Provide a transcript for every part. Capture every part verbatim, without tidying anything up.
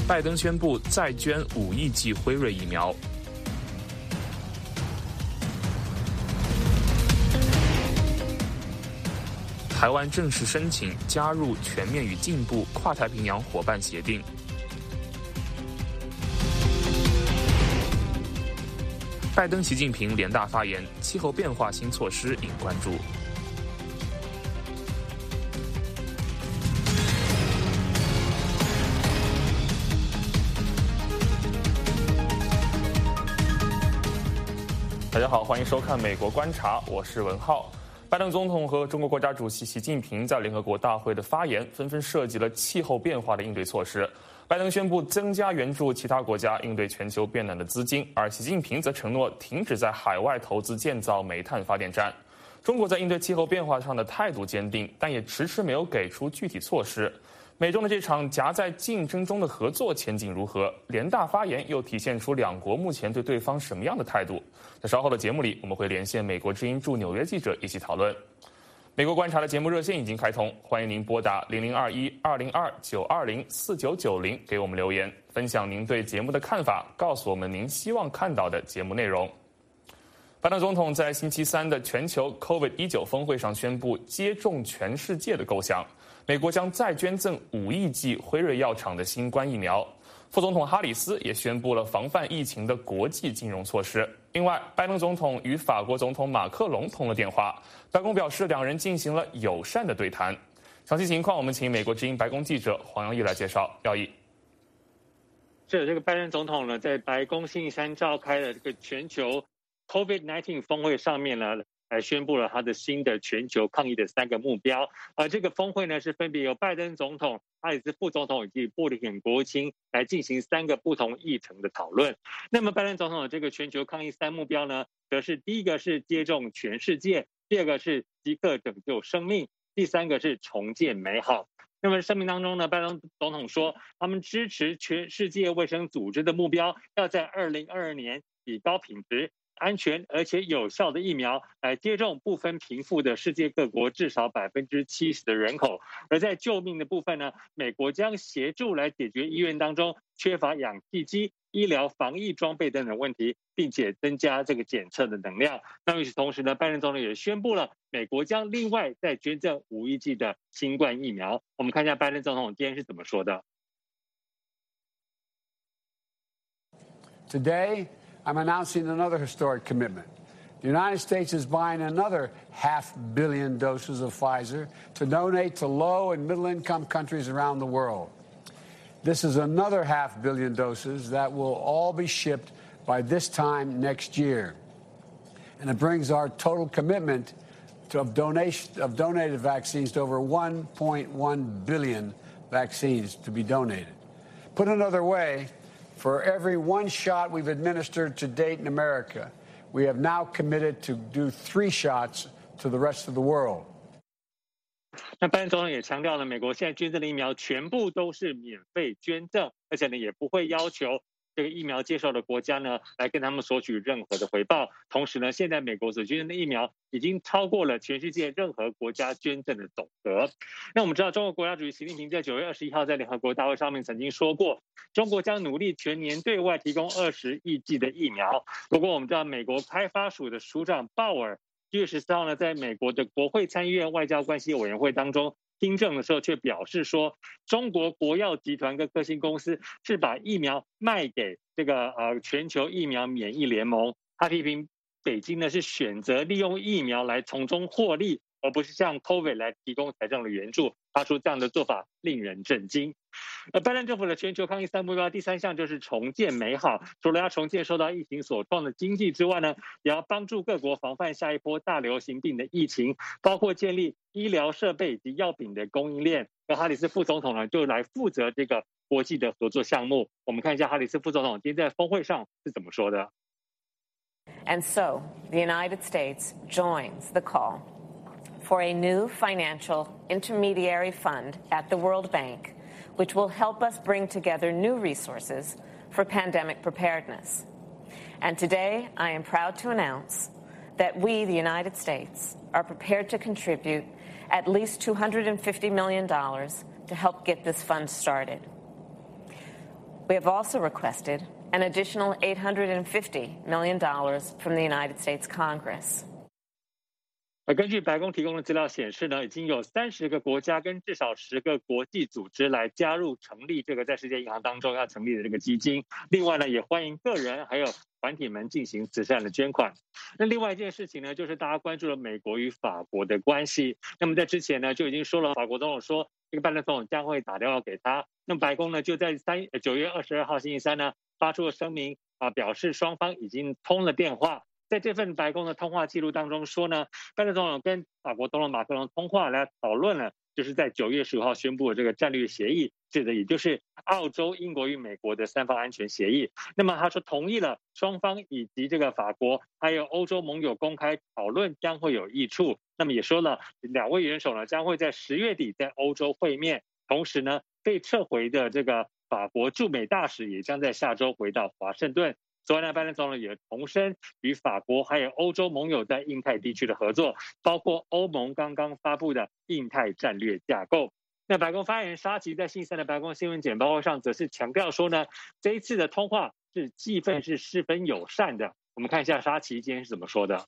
拜登宣布再捐五亿剂辉瑞疫苗。台湾正式申请加入全面与进步跨太平洋伙伴协定。拜登、习近平联大发言，气候变化新措施引关注。大家好，欢迎收看《美国观察》，我是文浩。拜登总统和中国国家主席习近平在联合国大会的发言，纷纷涉及了气候变化的应对措施。拜登宣布增加援助其他国家应对全球变暖的资金，而习近平则承诺停止在海外投资建造煤炭发电站。中国在应对气候变化上的态度坚定，但也迟迟没有给出具体措施。美中的这场夹在竞争中的合作前景如何？联大发言又体现出两国目前对对方什么样的态度？在稍后的节目里，我们会连线美国之音驻纽约记者一起讨论。美国观察的节目热线已经开通，欢迎您拨打零零二一二零二九二零四九九零给我们留言，分享您对节目的看法，告诉我们您希望看到的节目内容。拜登总统在星期三的全球 COVID 十九 峰会上宣布接种全世界的构想，美国将再捐赠五亿剂辉瑞药厂的新冠疫苗。副总统哈里斯也宣布了防范疫情的国际金融措施。另外，拜登总统与法国总统马克龙通了电话，白宫表示两人进行了友善的对谈。详细情况，我们请美国之音白宫记者黄耀义来介绍。耀义， 是这个拜登总统呢，在白宫星期三召开的这个全球 COVID 十九 峰会上面呢，来宣布了他的新的全球抗疫的三个目标。而这个峰会呢，是分别由拜登总统、哈里斯副总统以及布林肯国务卿来进行三个不同议程的讨论。那么拜登总统的这个全球抗疫三目标呢，则是第一个是接种全世界，第二个是即刻拯救生命，第三个是重建美好。那么声明当中呢，拜登总统说，他们支持全世界卫生组织的目标，要在二零二二年以高品质、安全而且有效的疫苗来接种不分贫富的世界各国至少百分之七十的人口。而在救命的部分呢，美国将协助来解决医院当中缺乏氧气机、医疗防疫装备等等问题，并且增加这个检测的能量。那与此同时呢，拜登总统也宣布了，美国将另外再捐赠五亿剂的新冠疫苗。我们看一下拜登总统今天是怎么说的。 Today, I'm announcing another historic commitment. The United States is buying another half billion doses of Pfizer to donate to low and middle-income countries around the world. This is another half billion doses that will all be shipped by this time next year. And it brings our total commitment to, of, donation, of donated vaccines to over one point one billion vaccines to be donated. Put another way, for every one shot we've administered to date in America, we have now committed to do three shots to the rest of the world. 那拜登总统也强调了，美国现在捐赠的疫苗全部都是免费捐赠，而且呢也不会要求这个疫苗接受的国家呢来跟他们索取任何的回报。同时呢，现在美国所捐赠的疫苗已经超过了全世界任何国家捐赠的总额。那我们知道，中国国家主席习近平在九月二十一号在联合国大会上面曾经说过，中国将努力全年对外提供二十亿剂的疫苗。不过我们知道，美国开发署的署长鲍尔七月十四号呢，在美国的国会参议院外交关系委员会当中听证的时候，却表示说，中国国药集团跟科兴公司是把疫苗卖给这个呃全球疫苗免疫联盟。他批评北京呢是选择利用疫苗来从中获利，而不是向 COVID 来提供财政的援助。他说这样的做法令人震惊。而拜登政府的全球抗疫三目标第三项就是重建美好，除了要重建受到疫情所创的经济之外呢，也要帮助各国防范下一波大流行病的疫情，包括建立医疗设备以及药品的供应链。而哈里斯副总统呢就来负责这个国际的合作项目。我们看一下哈里斯副总统今天在峰会上是怎么说的。 And so, the United States joins the call for a new financial intermediary fund at the World Bank, which will help us bring together new resources for pandemic preparedness. And today, I am proud to announce that we, the United States, are prepared to contribute at least two hundred fifty million dollars to help get this fund started. We have also requested an additional eight hundred fifty million dollars from the United States Congress. 而根据白宫提供的资料显示呢，已经有三十个国家跟至少十个国际组织来加入成立这个在世界银行当中要成立的这个基金。另外呢，也欢迎个人还有团体们进行慈善的捐款。那另外一件事情呢，就是大家关注了美国与法国的关系。那么在之前呢，就已经说了，法国总统说这个拜登总统将会打电话给他。那么白宫呢，就在三九月二十二号星期三呢，发出了声明啊，表示双方已经通了电话。在这份白宫的通话记录当中说呢，拜登总统跟法国总统马克龙通话来讨论了，就是在九月十五号宣布的这个战略协议，指的也就是澳洲、英国与美国的三方安全协议。那么他说同意了双方以及这个法国还有欧洲盟友公开讨论将会有益处。那么也说了，两位元首呢将会在十月底在欧洲会面，同时呢被撤回的这个法国驻美大使也将在下周回到华盛顿。昨天呢，拜登总统也重申与法国还有欧洲盟友在印太地区的合作，包括欧盟刚刚发布的印太战略架构。那白宫发言人沙奇在星期三的白宫新闻简报会上则是强调说呢，这一次的通话是气氛是十分友善的。我们看一下沙奇今天是怎么说的。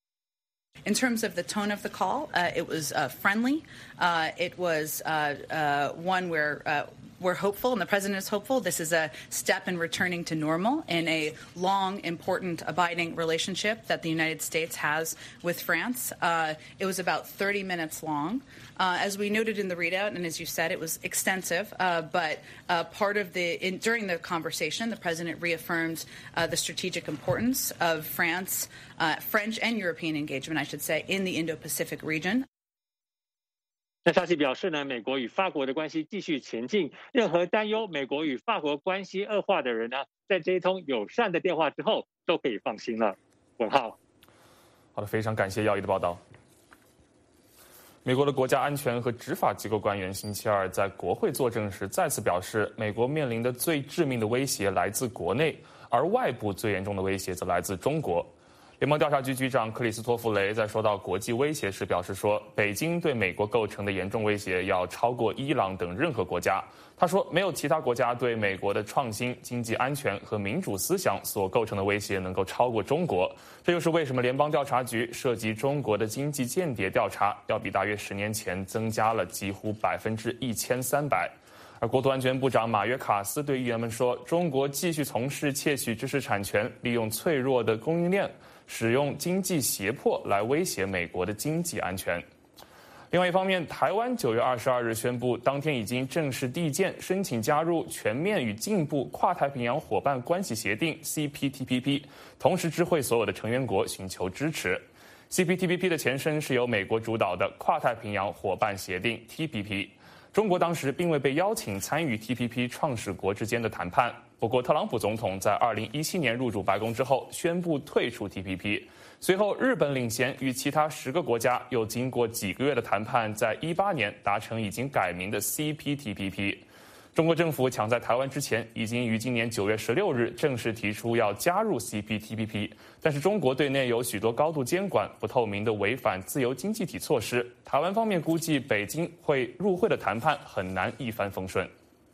In terms of the tone of the call, uh, it was uh, friendly. Uh, it was uh, uh, one where uh, we're hopeful, and the president is hopeful. This is a step in returning to normal in a long, important, abiding relationship that the United States has with France. Uh, it was about thirty minutes long. Uh, as we noted in the readout, and as you said, it was extensive, uh, but uh, part of the, in, during the conversation, the president reaffirmed uh, the strategic importance of France, uh, French and European engagement, I should say, in the Indo-Pacific region. 那沙奇表示呢，美国与法国的关系继续前进，任何担忧美国与法国关系恶化的人呢，在这一通友善的电话之后都可以放心了。文浩， 好的，非常感谢耀一的报道。美国的国家安全和执法机构官员星期二在国会作证时再次表示，美国面临的最致命的威胁来自国内，而外部最严重的威胁则来自中国。联邦调查局局长克里斯托弗雷在说到国际威胁时表示说，北京对美国构成的严重威胁要超过伊朗等任何国家。他说，没有其他国家对美国的创新、经济安全和民主思想所构成的威胁能够超过中国。这就是为什么联邦调查局涉及中国的经济间谍调查要比大约十年前增加了几乎百分之一千三百。而国土安全部长马约卡斯对议员们说，中国继续从事窃取知识产权，利用脆弱的供应链，使用经济胁迫来威胁美国的经济安全。另外一方面，台湾九月二十二日宣布，当天已经正式递件申请加入全面与进步跨太平洋伙伴关系协定 C P T P P， 同时知会所有的成员国寻求支持。C P T P P 的前身是由美国主导的跨太平洋伙伴协定 T P P。中国当时并未被邀请参与 T P P 创始国之间的谈判。不过，特朗普总统在二零一七年入主白宫之后，宣布退出 T P P。随后，日本领衔与其他十个国家又经过几个月的谈判，在一八年达成已经改名的 C P T P P。中国政府抢在台湾之前，已经于今年九月十六日正式提出要加入 C P T P P， 但是中国对内有许多高度监管、不透明的违反自由经济体措施。台湾方面估计，北京会入会的谈判很难一帆风顺。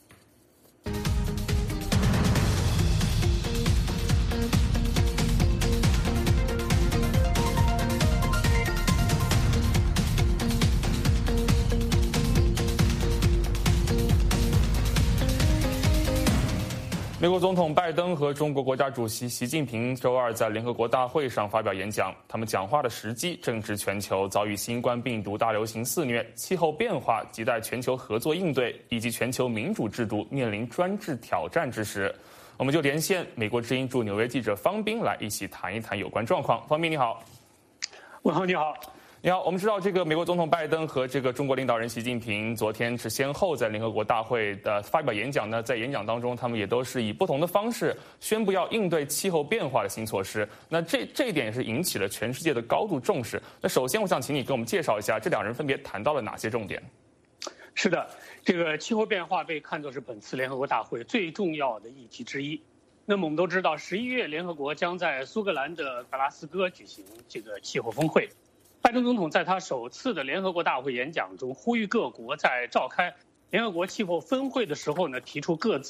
美国总统拜登和中国国家主席习近平周二在联合国大会上发表演讲，他们讲话的时机正值全球遭遇新冠病毒大流行肆虐、气候变化亟待全球合作应对，以及全球民主制度面临专制挑战之时。我们就连线美国之音驻纽约记者方斌来一起谈一谈有关状况。方斌你好。 文浩你好。 你好，我们知道这个美国总统拜登和这个中国领导人习近平昨天是先后在联合国大会的发表演讲呢，在演讲当中，他们也都是以不同的方式宣布要应对气候变化的新措施。那这这一点也是引起了全世界的高度重视。那首先，我想请你给我们介绍一下这两人分别谈到了哪些重点。 是的，这个气候变化被看作是本次联合国大会最重要的议题之一。那么我们都知道，十一月联合国将在苏格兰的格拉斯哥举行这个气候峰会。拜登总统在他首次的联合国大会演讲中呼吁各国在召开联合国气候峰会的时候呢，提出各自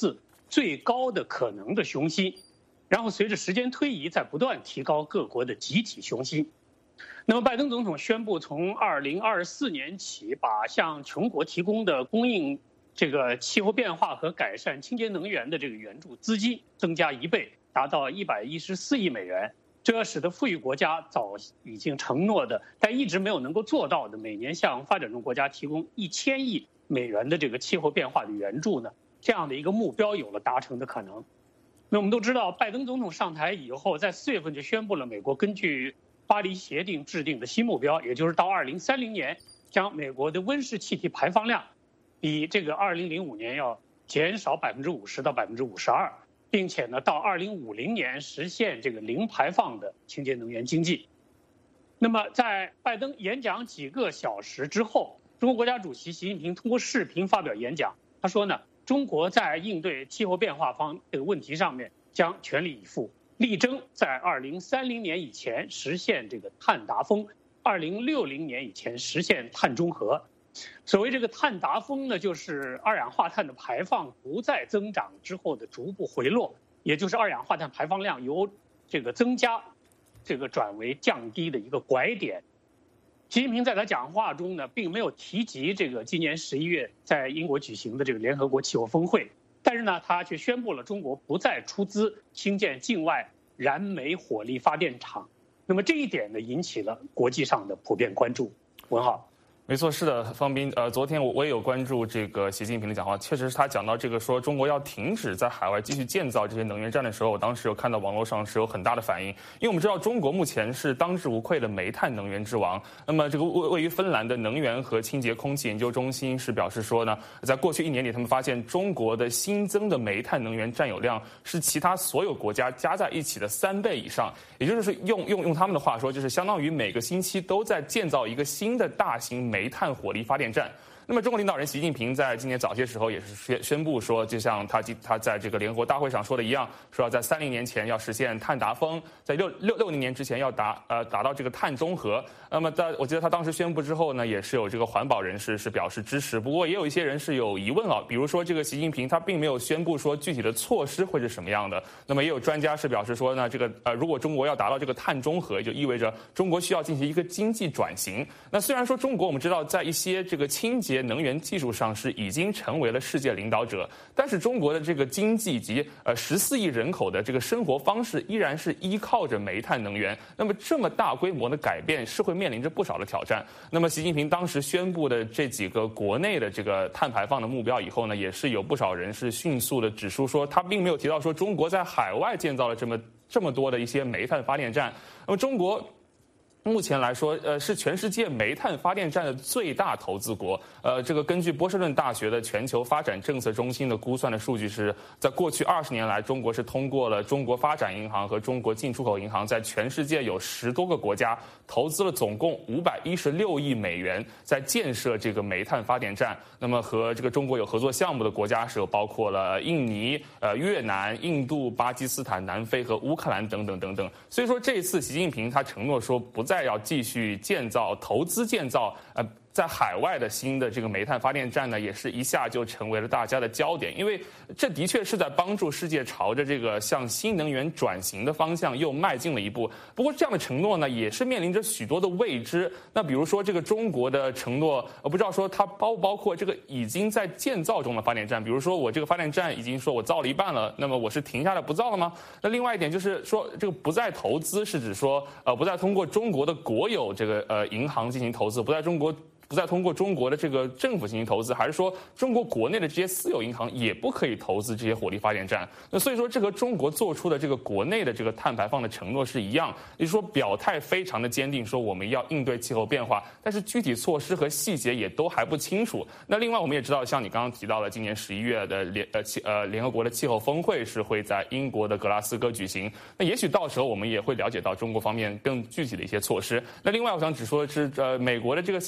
最高的可能的雄心，然后随着时间推移，在不断提高各国的集体雄心。那么，拜登总统宣布，从二零二四年起，把向穷国提供的供应这个气候变化和改善清洁能源的这个援助资金增加一倍，达到一百一十四亿美元。这使得富裕国家早已经承诺的，但一直没有能够做到的，每年向发展中国家提供一千亿美元的这个气候变化的援助呢，这样的一个目标有了达成的可能。那我们都知道，拜登总统上台以后，在四月份就宣布了美国根据巴黎协定制定的新目标，也就是到二零三零年，将美国的温室气体排放量比这个二零零五年要减少百分之五十到百分之五十二，并且呢，到二零五零年实现这个零排放的清洁能源经济。那么，在拜登演讲几个小时之后，中国国家主席习近平通过视频发表演讲，他说呢，中国在应对气候变化方这个问题上面将全力以赴。力争在二零三零年以前实现这个碳达峰，二零六零年以前实现碳中和。所谓这个碳达峰呢，就是二氧化碳的排放不再增长之后的逐步回落，也就是二氧化碳排放量由这个增加，这个转为降低的一个拐点。习近平在他讲话中呢，并没有提及这个今年十一月在英国举行的这个联合国气候峰会。但是呢，他却宣布了中国不再出资兴建境外燃煤火力发电厂。那么这一点呢，引起了国际上的普遍关注。文浩。 没错，是的，方斌。呃，昨天我我也有关注这个习近平的讲话，确实是他讲到这个说中国要停止在海外继续建造这些能源站的时候，我当时有看到网络上是有很大的反应，因为我们知道中国目前是当之无愧的煤炭能源之王。那么这个位位于芬兰的能源和清洁空气研究中心是表示说呢，在过去一年里，他们发现中国的新增的煤炭能源占有量是其他所有国家加在一起的三倍以上，也就是用用用他们的话说，就是相当于每个星期都在建造一个新的大型煤炭火力发电站。那么，中国领导人习近平在今年早些时候也是宣宣布说，就像他他在这个联合国大会上说的一样，说要在三零年前要实现碳达峰，在六六六零年之前要达呃达到这个碳中和。那么在我记得他当时宣布之后呢，也是有这个环保人士是表示支持，不过也有一些人是有疑问啊，比如说这个习近平他并没有宣布说具体的措施会是什么样的。那么也有专家是表示说呢，这个呃如果中国要达到这个碳中和，就意味着中国需要进行一个经济转型。那虽然说中国我们知道在一些这个清洁能源技术上是已经成为了世界领导者，但是中国的这个经济以及呃十四亿人口的这个生活方式依然是依靠着煤炭能源。那么这么大规模的改变是会面临着不少的挑战。那么习近平当时宣布的这几个国内的这个碳排放的目标以后呢，也是有不少人是迅速的指出说，他并没有提到说中国在海外建造了这么这么多的一些煤炭发电站。那么中国目前来说，呃，是全世界煤炭发电站的最大投资国。呃，这个根据波士顿大学的全球发展政策中心的估算的数据是，在过去二十年来，中国是通过了中国发展银行和中国进出口银行，在全世界有十多个国家投资了总共五百一十六亿美元，在建设这个煤炭发电站。那么和这个中国有合作项目的国家是有包括了印尼、呃越南、印度、巴基斯坦、南非和乌克兰等等等等。所以说，这一次习近平他承诺说不再再要继续建造、投资建造，呃。在海外的新的这个煤炭发电站呢，也是一下就成为了大家的焦点，因为这的确是在帮助世界朝着这个向新能源转型的方向又迈进了一步。不过这样的承诺呢，也是面临着许多的未知。那比如说这个中国的承诺，我不知道说它包不包括这个已经在建造中的发电站，比如说我这个发电站已经说我造了一半了，那么我是停下来不造了吗？那另外一点就是说，这个不再投资是指说，呃，不再通过中国的国有这个呃银行进行投资，不在中国。不再通过中国的这个政府进行投资，还是说中国国内的这些私有银行也不可以投资这些火力发电站？那所以说，这和中国做出的这个国内的这个碳排放的承诺是一样，也就是说表态非常的坚定，说我们要应对气候变化，但是具体措施和细节也都还不清楚。那另外我们也知道，像你刚刚提到的，今年十一月的联呃气呃联合国的气候峰会是会在英国的格拉斯哥举行，那也许到时候我们也会了解到中国方面更具体的一些措施。那另外我想只说的是，呃，美国的这个气候大使。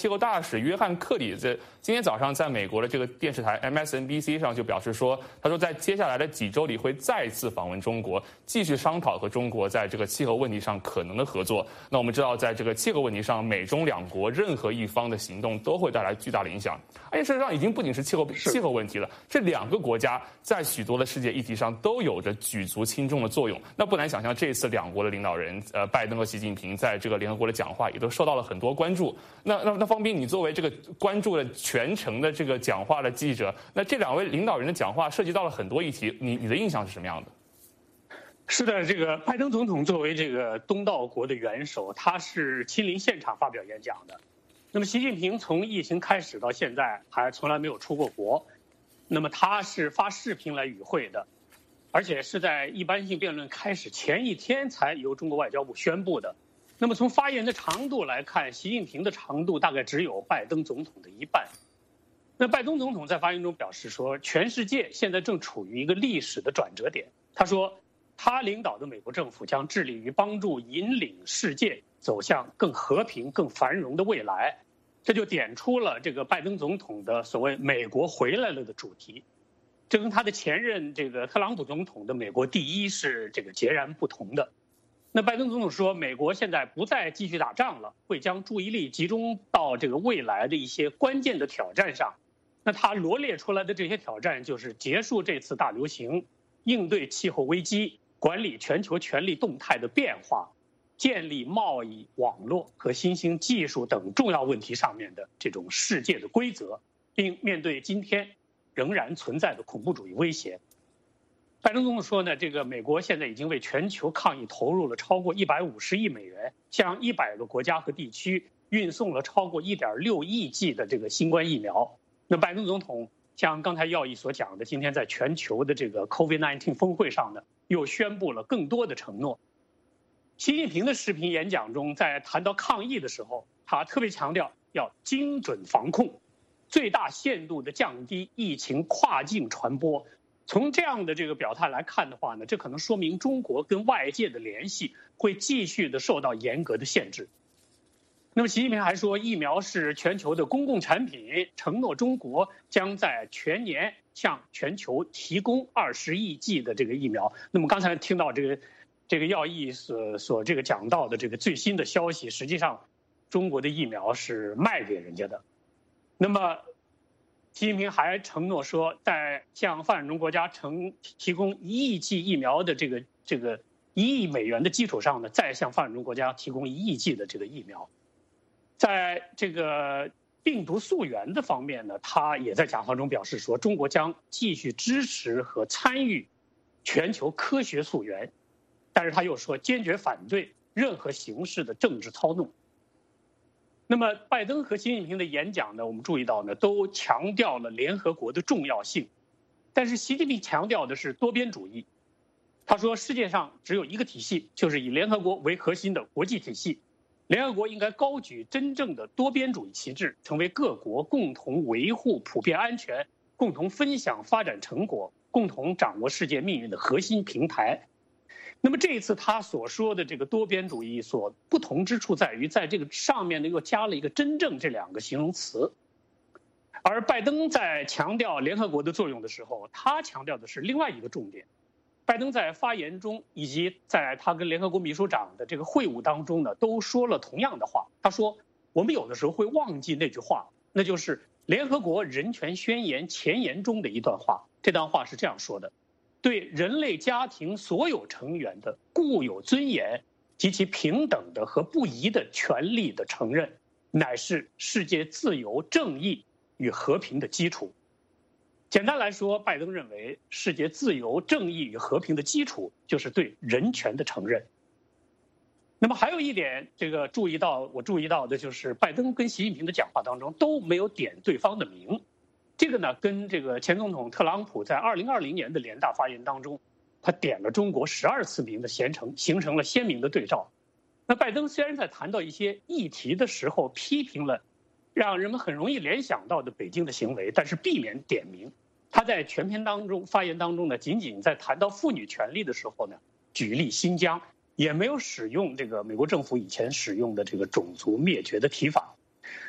使约翰克里在今天早上在美国的这个电视台 M S N B C 上就表示说，他说在接下来的几周里会再次访问中国，继续商讨和中国在这个气候问题上可能的合作。那我们知道，在这个气候问题上，美中两国任何一方的行动都会带来巨大的影响。而且事实上，已经不仅是气候气候问题了，这两个国家在许多的世界议题上都有着举足轻重的作用。那不难想象，这次两国的领导人，呃，拜登和习近平在这个联合国的讲话也都受到了很多关注。那那那方斌，你作为这个关注了全程的这个讲话的记者，那这两位领导人的讲话涉及到了很多议题，你你的印象是什么样的？ 是的，这个拜登总统作为这个东道国的元首，他是亲临现场发表演讲的。那么习近平从疫情开始到现在还从来没有出过国，那么他是发视频来与会的，而且是在一般性辩论开始前一天才由中国外交部宣布的。那么从发言的长度来看，习近平的长度大概只有拜登总统的一半。那拜登总统在发言中表示说，全世界现在正处于一个历史的转折点。他说，他领导的美国政府将致力于帮助引领世界走向更和平、更繁荣的未来。这就点出了这个拜登总统的所谓“美国回来了”的主题，这跟他的前任这个特朗普总统的“美国第一”是这个截然不同的。那拜登总统说，美国现在不再继续打仗了，会将注意力集中到这个未来的一些关键的挑战上。那他罗列出来的这些挑战就是结束这次大流行、应对气候危机、管理全球权力动态的变化、建立贸易网络和新兴技术等重要问题上面的这种世界的规则，并面对今天仍然存在的恐怖主义威胁。拜登总统说呢，这个美国现在已经为全球抗疫投入了超过一百五十亿美元，向一百个国家和地区运送了超过一点六亿剂的这个新冠疫苗。那拜登总统像刚才耀义所讲的，今天在全球的这个 COVID 十九 峰会上呢，又宣布了更多的承诺。习近平的视频演讲中，在谈到抗疫的时候，他特别强调要精准防控，最大限度地降低疫情跨境传播。从这样的这个表态来看的话呢，这可能说明中国跟外界的联系会继续的受到严格的限制。那么习近平还说，疫苗是全球的公共产品，承诺中国将在全年向全球提供二十亿剂的这个疫苗。那么刚才听到这个这个耀义所所这个讲到的这个最新的消息，实际上中国的疫苗是卖给人家的。那么习近平还承诺说，在向发展中国家承提供一亿剂疫苗的这个这个一亿美元的基础上呢，再向发展中国家提供一亿剂的这个疫苗。在这个病毒溯源的方面呢，他也在讲话中表示说，中国将继续支持和参与全球科学溯源，但是他又说坚决反对任何形式的政治操弄。那么拜登和习近平的演讲呢，我们注意到呢，都强调了联合国的重要性，但是习近平强调的是多边主义。他说，世界上只有一个体系，就是以联合国为核心的国际体系。联合国应该高举真正的多边主义旗帜，成为各国共同维护普遍安全、共同分享发展成果、共同掌握世界命运的核心平台。那么这一次他所说的这个多边主义所不同之处在于，在这个上面呢又加了一个真正这两个形容词。而拜登在强调联合国的作用的时候，他强调的是另外一个重点。拜登在发言中以及在他跟联合国秘书长的这个会晤当中呢，都说了同样的话。他说，我们有的时候会忘记那句话，那就是联合国人权宣言前言中的一段话。这段话是这样说的：对人类家庭所有成员的固有尊严及其平等的和不移的权利的承认，乃是世界自由、正义与和平的基础。简单来说，拜登认为世界自由、正义与和平的基础就是对人权的承认。那么还有一点，这个注意到我注意到的就是，拜登跟习近平的讲话当中都没有点对方的名。这个呢，跟这个前总统特朗普在二零二零年的联大发言当中，他点了中国十二次名的形成形成了鲜明的对照。那拜登虽然在谈到一些议题的时候批评了让人们很容易联想到的北京的行为，但是避免点名。他在全篇当中发言当中呢，仅仅在谈到妇女权利的时候呢，举例新疆，也没有使用这个美国政府以前使用的这个种族灭绝的提法。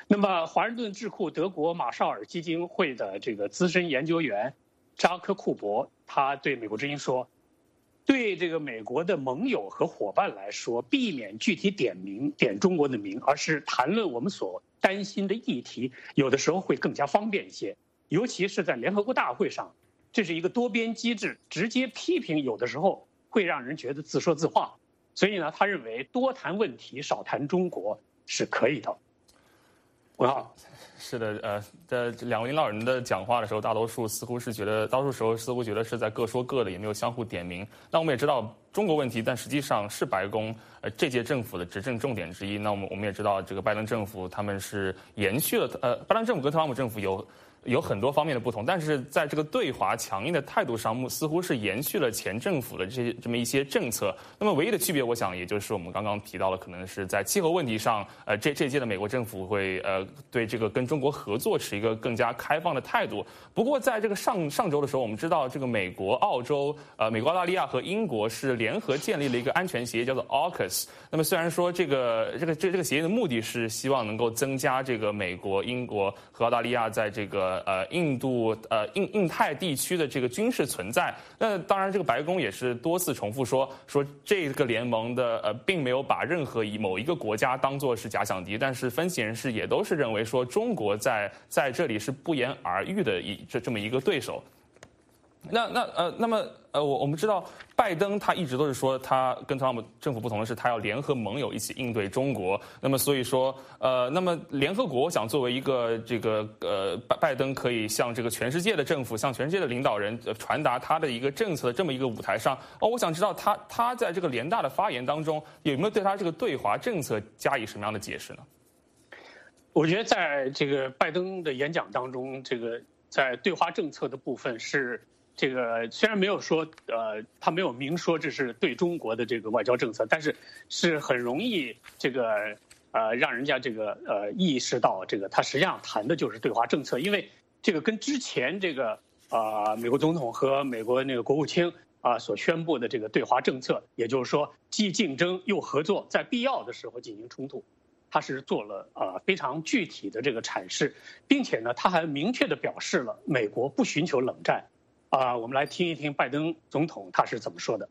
那么，华盛顿智库德国马绍尔基金会的这个资深研究员扎克库伯，他对美国之音说，对这个美国的盟友和伙伴来说，避免具体点名点中国的名，而是谈论我们所担心的议题，有的时候会更加方便一些。尤其是在联合国大会上，这是一个多边机制，直接批评有的时候会让人觉得自说自话。所以呢，他认为多谈问题，少谈中国是可以的。文浩。 是的，呃，在两位领导人的讲话的时候，大多数似乎是觉得，大多数时候似乎觉得是在各说各的，也没有相互点名。那我们也知道中国问题，但实际上是白宫呃这届政府的执政重点之一。那我们我们也知道，这个拜登政府他们是延续了呃，拜登政府跟特朗普政府有。有很多方面的不同，但是在这个对华强硬的态度上，似乎是延续了前政府的这些这么一些政策。那么唯一的区别，我想也就是我们刚刚提到了，可能是在气候问题上，呃，这这届的美国政府会呃对这个跟中国合作持一个更加开放的态度。不过在这个上上周的时候，我们知道这个美国、澳洲、呃美国、澳大利亚和英国是联合建立了一个安全协议，叫做 A U K U S。那么虽然说这个这个这这个协议的目的是希望能够增加这个美国、英国和澳大利亚在这个呃，印度呃印印太地区的这个军事存在，那当然这个白宫也是多次重复说说这个联盟的呃并没有把任何以某一个国家当作是假想敌，但是分析人士也都是认为说中国在在这里是不言而喻的一这这么一个对手。那那呃，那么呃，我我们知道，拜登他一直都是说，他跟特朗普政府不同的是，他要联合盟友一起应对中国。那么所以说，呃，那么联合国，我想作为一个这个呃，拜拜登可以向这个全世界的政府、向全世界的领导人、呃、传达他的一个政策的这么一个舞台上，哦，我想知道他他在这个联大的发言当中，有没有对他这个对华政策加以什么样的解释呢？ 我觉得在这个拜登的演讲当中，这个在对华政策的部分是。这个虽然没有说，呃，他没有明说这是对中国的这个外交政策，但是是很容易这个呃让人家这个呃意识到，这个他实际上谈的就是对华政策，因为这个跟之前这个啊、呃、美国总统和美国那个国务卿啊、呃、所宣布的这个对华政策，也就是说既竞争又合作，在必要的时候进行冲突，他是做了啊、呃、非常具体的这个阐释，并且呢，他还明确的表示了美国不寻求冷战。啊、呃，我们来听一听拜登总统他是怎么说的。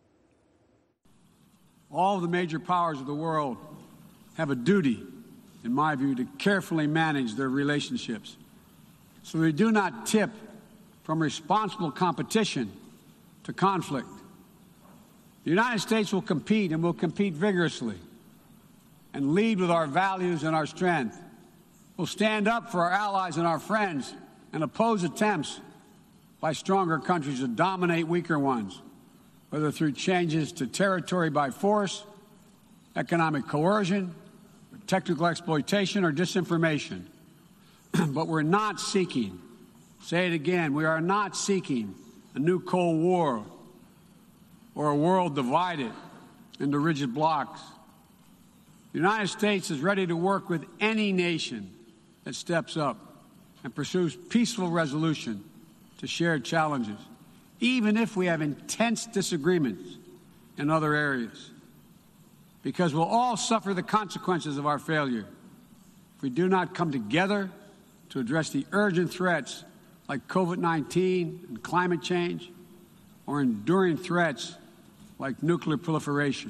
All the major powers of the world have a duty, in my view, to carefully manage their relationships, so they do not tip from responsible competition to conflict. The United States will compete and will compete vigorously, and lead with our values and our strength. We'll stand up for our allies and our friends and oppose attempts by stronger countries to dominate weaker ones, whether through changes to territory by force, economic coercion, technical exploitation, or disinformation. But we're not seeking, say it again, we are not seeking a new Cold War or a world divided into rigid blocks. The United States is ready to work with any nation that steps up and pursues peaceful resolution to shared challenges, even if we have intense disagreements in other areas, because we'll all suffer the consequences of our failure if we do not come together to address the urgent threats like COVID nineteen and climate change, or enduring threats like nuclear proliferation.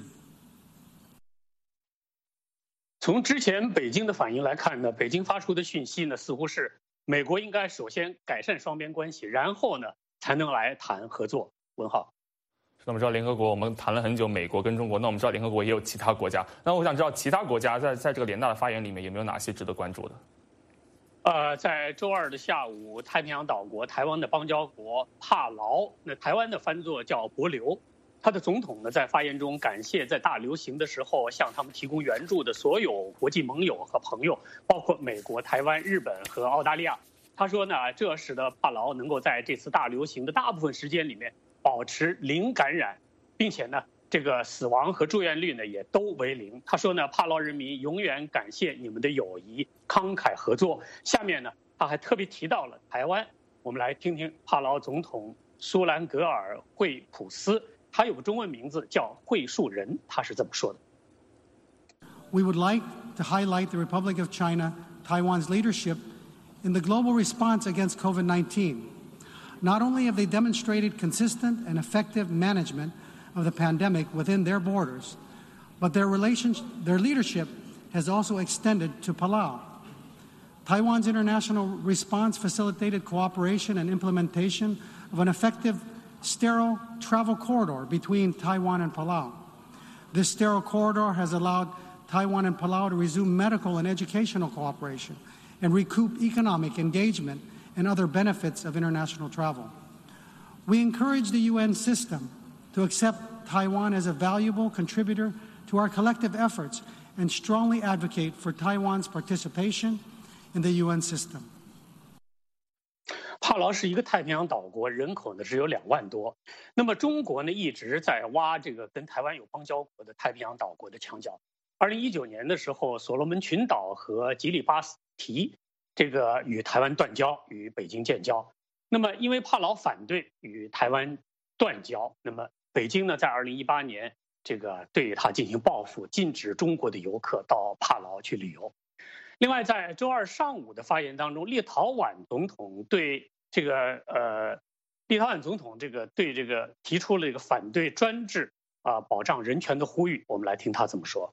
从之前北京的反应来看呢，北京发出的讯息呢，似乎是美国应该首先改善双边关系，然后呢才能来谈合作。文浩， 那我们知道联合国，我们谈了很久美国跟中国，那我们知道联合国也有其他国家，那我想知道其他国家在在这个联大的发言里面有没有哪些值得关注的？ 呃，在周二的下午，太平洋岛国台湾的邦交国帕劳，那台湾的翻作叫帛琉，他的总统呢在发言中感谢在大流行的时候向他们提供援助的所有国际盟友和朋友，包括美国、台湾、日本和澳大利亚。他说呢，这使得帕劳能够在这次大流行的大部分时间里面保持零感染，并且呢，这个死亡和住院率呢也都为零。他说呢，帕劳人民永远感谢你们的友谊、慷慨合作。下面呢，他还特别提到了台湾，我们来听听帕劳总统苏兰格尔惠普斯，他有个中文名字叫惠树人，他是这么说的。 We would like to highlight the Republic of China Taiwan's leadership in the global response against COVID nineteen. Not only have they demonstrated consistent and effective management of the pandemic within their borders, but their relations, their leadership has also extended to Palau. Taiwan's international response facilitated cooperation and implementation of an effective sterile travel corridor between Taiwan and Palau. This sterile corridor has allowed Taiwan and Palau to resume medical and educational cooperation and recoup economic engagement and other benefits of international travel. We encourage the U N system to accept Taiwan as a valuable contributor to our collective efforts and strongly advocate for Taiwan's participation in the U N system. 帕劳是一个太平洋岛国，人口呢只有两万多。那么中国呢一直在挖这个跟台湾有邦交国的太平洋岛国的墙角。二零一九年的时候，所罗门群岛和吉里巴斯提这个与台湾断交，与北京建交。那么因为帕劳反对与台湾断交，那么北京呢在二零一八年这个对他进行报复，禁止中国的游客到帕劳去旅游。另外，在周二上午的发言当中，立陶宛总统对这个呃，立陶宛总统这个对这个提出了这个反对专制啊、呃、保障人权的呼吁。我们来听他怎么说。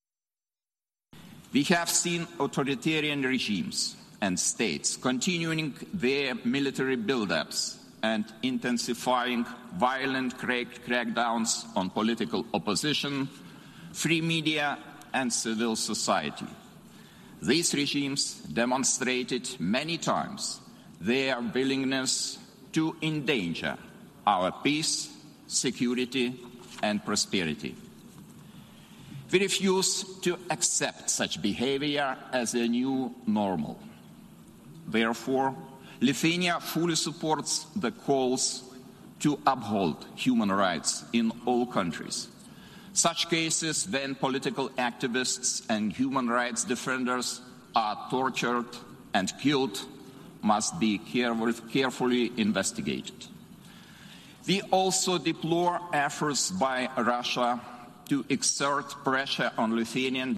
We have seen authoritarian regimes and states continuing their military build-ups and intensifying violent crack crackdowns on political opposition, free media, and civil society. These regimes demonstrated many times their willingness to endanger our peace, security, and prosperity. We refuse to accept such behavior as a new normal. Therefore, Lithuania fully supports the calls to uphold human rights in all countries. Such cases when political activists and human rights defenders are tortured and killed must be carefully investigated. We also deplore efforts by Russia to exert pressure on Lithuanian.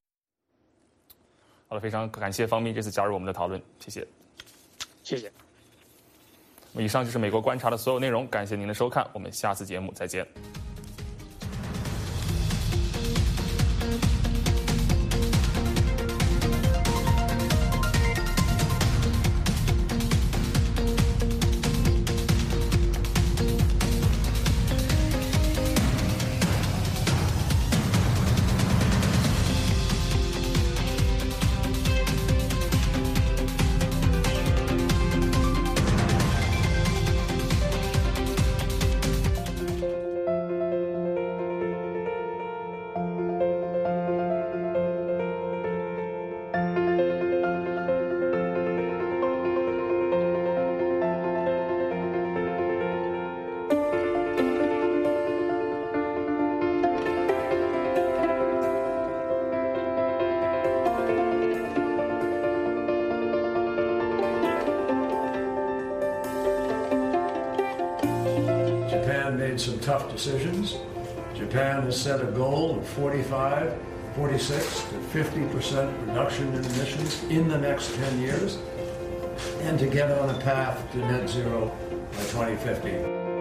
好了，非常感谢方密这次加入我们的讨论，谢谢。 谢谢。 以上就是美国观察的所有内容，感谢您的收看，我们下次节目再见。 Some tough decisions. Japan has set a goal of forty-five, forty-six to fifty percent reduction in emissions in the next ten years, and to get on a path to net zero by twenty fifty.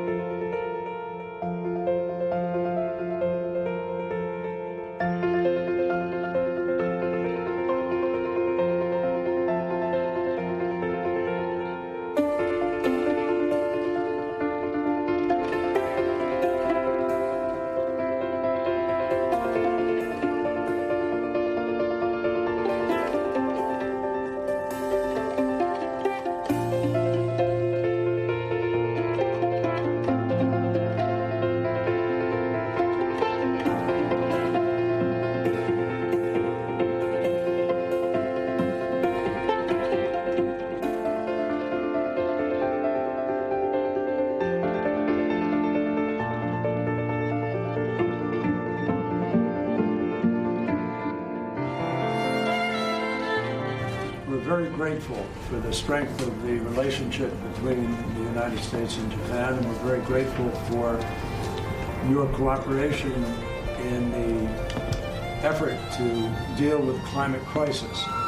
Very grateful for the strength of the relationship between the United States and Japan, and we're very grateful for your cooperation in the effort to deal with climate crisis.